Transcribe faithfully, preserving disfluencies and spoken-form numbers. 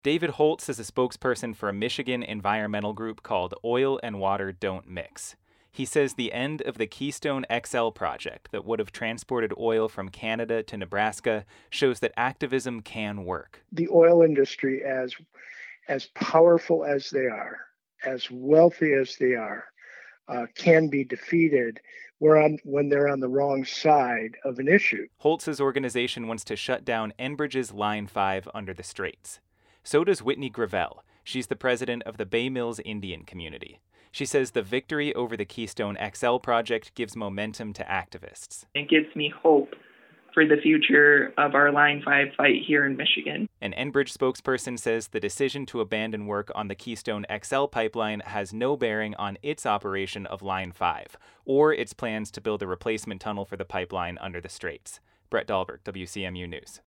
David Holtz is a spokesperson for a Michigan environmental group called Oil and Water Don't Mix. He says the end of the Keystone X L project that would have transported oil from Canada to Nebraska shows that activism can work. The oil industry, as, as powerful as they are, as wealthy as they are, uh, can be defeated We're on, when they're on the wrong side of an issue. Holtz's organization wants to shut down Enbridge's Line five under the Straits. So does Whitney Gravel. She's the president of the Bay Mills Indian community. She says the victory over the Keystone X L project gives momentum to activists. It gives me hope for the future of our Line five fight here in Michigan. An Enbridge spokesperson says the decision to abandon work on the Keystone X L pipeline has no bearing on its operation of Line five or its plans to build a replacement tunnel for the pipeline under the Straits. Brett Dahlberg, W C M U News.